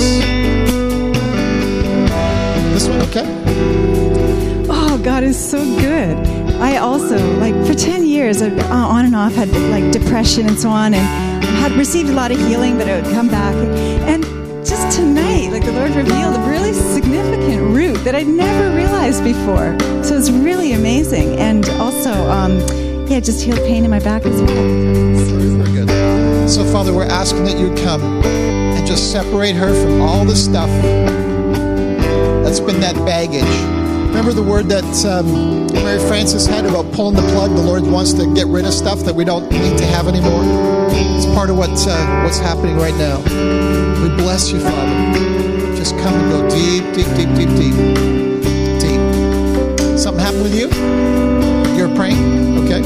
This one, okay. Oh, God is so good. I also, like, for ten years, I've, uh, on and off, had, like, depression and so on, and had received a lot of healing, but it would come back. And just tonight, like, the Lord revealed a really significant root that I'd never realized before. So it's really amazing. And also, um, yeah, just healed pain in my back as well. Very, very good. So, Father, we're asking that you come and just separate her from all the stuff that's been that baggage. Remember the word that um, Mary Frances had about pulling the plug? The Lord wants to get rid of stuff that we don't need to have anymore. It's part of what, uh, what's happening right now. We bless you, Father. Just come and go deep, deep, deep, deep, deep. Deep. Something happened with you? You're praying? Okay.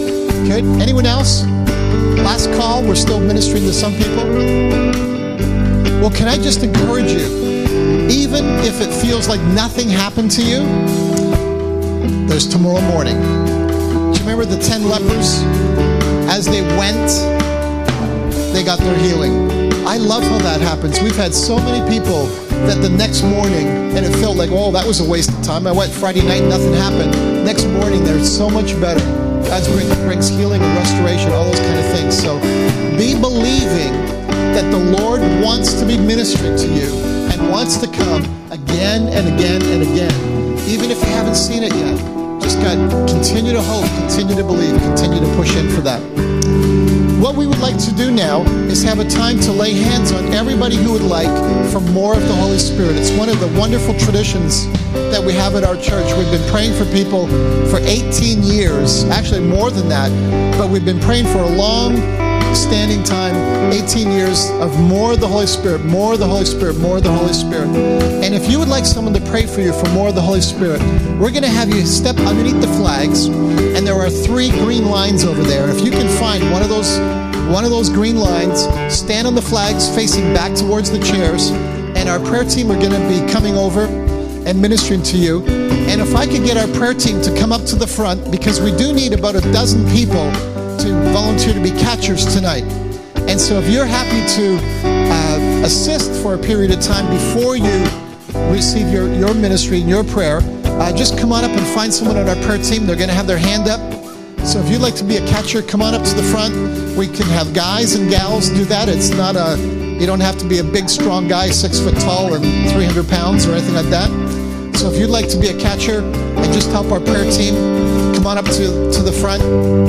Good. Anyone else? Last call. We're still ministering to some people. Well, can I just encourage you, even if it feels like nothing happened to you, there's tomorrow morning. Do you remember the ten lepers? As they went, they got their healing. I love how that happens. We've had so many people that the next morning, and it felt like, oh, that was a waste of time. I went Friday night, nothing happened. Next morning, they're so much better. God brings healing and restoration, all those kind of things. So be believing that the Lord wants to be ministering to you and wants to come again and again and again, even if you haven't seen it yet. Just God, continue to hope, continue to believe, continue to push in for that. What we would like to do now is have a time to lay hands on everybody who would like for more of the Holy Spirit. It's one of the wonderful traditions that we have at our church. We've been praying for people for eighteen years, actually more than that, but we've been praying for a long standing time, eighteen years of more of the Holy Spirit, more of the Holy Spirit, more of the Holy Spirit. And if you would like someone to pray for you for more of the Holy Spirit, we're going to have you step underneath the flags, and there are three green lines over there. If you can find one of those one of those green lines, stand on the flags facing back towards the chairs, and our prayer team are going to be coming over and ministering to you. And if I could get our prayer team to come up to the front, because we do need about a dozen people to volunteer to be catchers tonight. And so if you're happy to uh, assist for a period of time before you receive your, your ministry and your prayer, uh, just come on up and find someone on our prayer team. They're going to have their hand up. So if you'd like to be a catcher, come on up to the front. We can have guys and gals do that. It's not a, you don't have to be a big, strong guy, six foot tall and three hundred pounds or anything like that. So if you'd like to be a catcher and just help our prayer team, come on up to, to the front.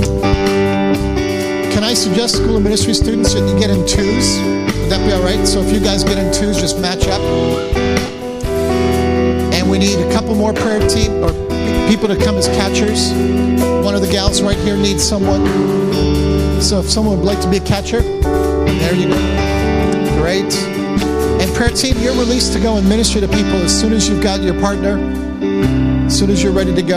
Can I suggest school of ministry students that you get in twos? Would that be all right? So if you guys get in twos, just match up. And we need a couple more prayer team or people to come as catchers. One of the gals right here needs someone. So if someone would like to be a catcher, there you go. Great. And prayer team, you're released to go and minister to people as soon as you've got your partner, as soon as you're ready to go.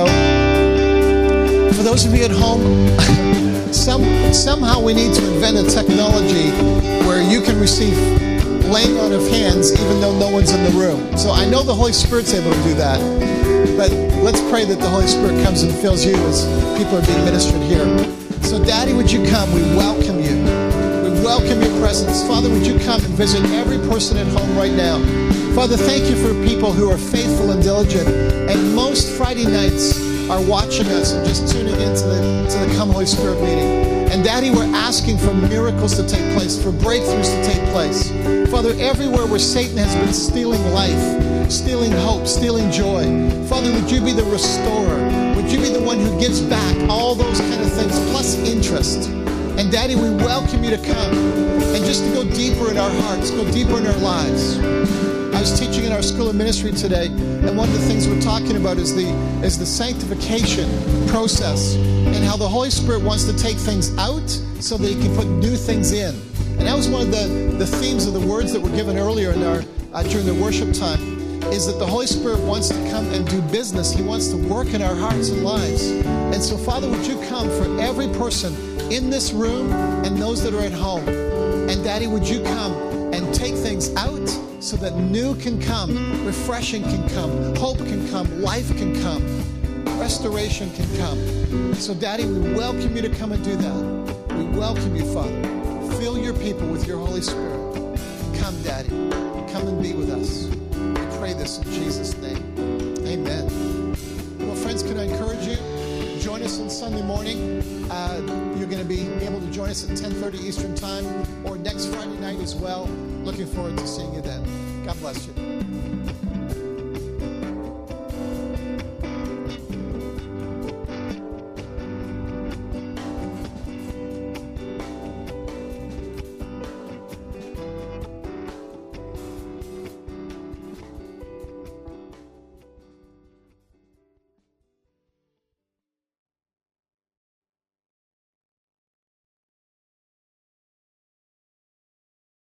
For those of you at home, some, somehow we need to invent a technology where you can receive laying on of hands even though no one's in the room. So I know the Holy Spirit's able to do that, but let's pray that the Holy Spirit comes and fills you as people are being ministered here. So Daddy, would you come? We welcome you. We welcome your presence. Father, would you come and visit every person at home right now? Father, thank you for people who are faithful and diligent, and most Friday nights are watching us and just tuning into the, to the Come Holy Spirit meeting. And Daddy, we're asking for miracles to take place, for breakthroughs to take place. Father, everywhere where Satan has been stealing life, stealing hope, stealing joy, Father, would you be the restorer? Would you be the one who gives back all those kind of things, plus interest? And Daddy, we welcome you to come and just to go deeper in our hearts, go deeper in our lives. I was teaching in our school of ministry today, and one of the things we're talking about is the is the sanctification process and how the Holy Spirit wants to take things out so that He can put new things in. And that was one of the, the themes of the words that were given earlier in our uh, during the worship time, is that the Holy Spirit wants to come and do business. He wants to work in our hearts and lives. And so, Father, would you come for every person in this room and those that are at home? And Daddy, would you come and take things out so that new can come, refreshing can come, hope can come, life can come, restoration can come. So Daddy, we welcome you to come and do that. We welcome you, Father. Fill your people with your Holy Spirit. Come, Daddy. Come and be with us. We pray this in Jesus' name. Amen. Well, friends, can I encourage you? Join us on Sunday morning. Uh, you're going to be able to join us at ten thirty Eastern Time, or next Friday night as well. Looking forward to seeing you then. God bless you.